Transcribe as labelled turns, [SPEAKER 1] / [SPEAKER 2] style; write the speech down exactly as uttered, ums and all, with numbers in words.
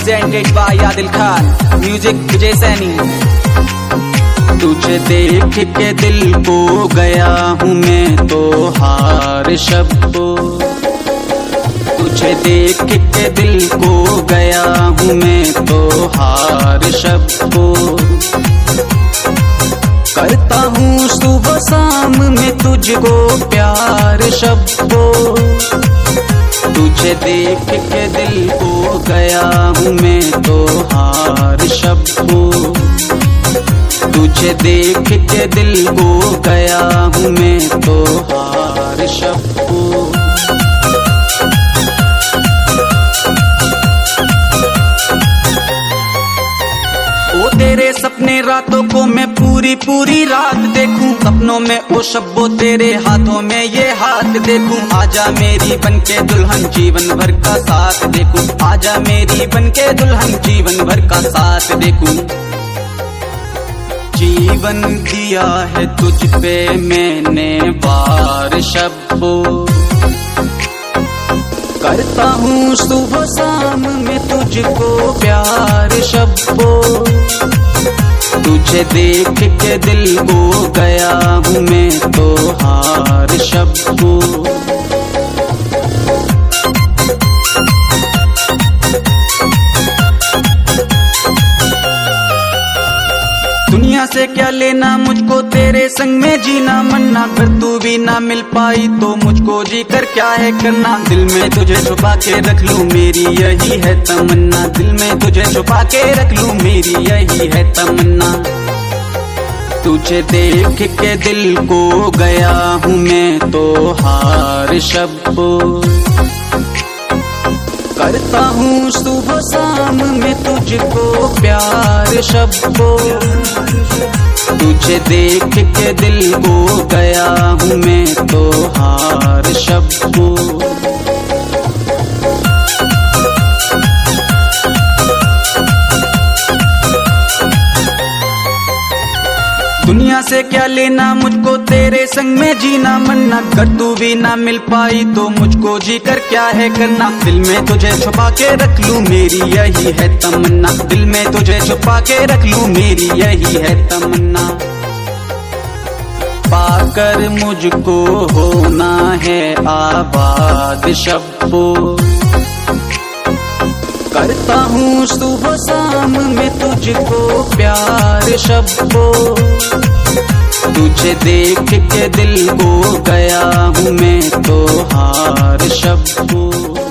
[SPEAKER 1] presented by Adil Khan, music Vijay Saini। तुझे देख के दिल को गया हूँ मैं तो हार शब्बो, तुझे देख के दिल को गया हूँ मैं तो हार शब्बो। करता हूँ सुबह शाम में तुझको प्यार शब्बो, तुझे देख के दिल को गया हूँ मैं तो हार शब्बो, तुझे देख के दिल को गया हूँ मैं तो हार शब्बो। ओ तेरे सपने रातों को मैं पूरी पूरी रात देखूं, सपनों में ओ शब्बो तेरे हाथों में ये हाथ देखूं। आजा मेरी बनके दुल्हन जीवन भर का साथ देखूं, आजा मेरी बनके दुल्हन जीवन भर का साथ देखूं। जीवन दिया है तुझ पे मैंने वार शब्बो, करता हूँ सुबह शाम में तुझको प्यार शब्बो, तुझे देख के दिल को गया हूँ मैं तो हार शब्बो। दुनिया से क्या लेना मुझको तेरे संग में जीना मन्ना, कर तू भी ना मिल पाई तो मुझको जी कर क्या है करना। दिल में तुझे छुपा के रख लूं मेरी यही है तमन्ना, दिल में तुझे छुपा के रख लूं मेरी यही है तमन्ना। तुझे देख के दिल को गया हूँ मैं तो हार शब्बो, करता हूँ सुबह शाम में तुझको प्यार शब्बो, तुझे देख के दिल को गया हूँ मैं तो हार शब्बो। दुनिया से क्या लेना मुझको तेरे संग में जीना मन्ना, कर तू भी ना मिल पाई तो मुझको जी कर क्या है करना। दिल में तुझे छुपा के रख लूं मेरी यही है तमन्ना, दिल में तुझे छुपा के रख लूं मेरी यही है तमन्ना। पाकर मुझको होना है आबाद शब्बो, करता हूँ सुबह शाम में तुझको प्यार शब्बो, तुझे देख के दिल को गया हूँ मैं तो हार शब्बो।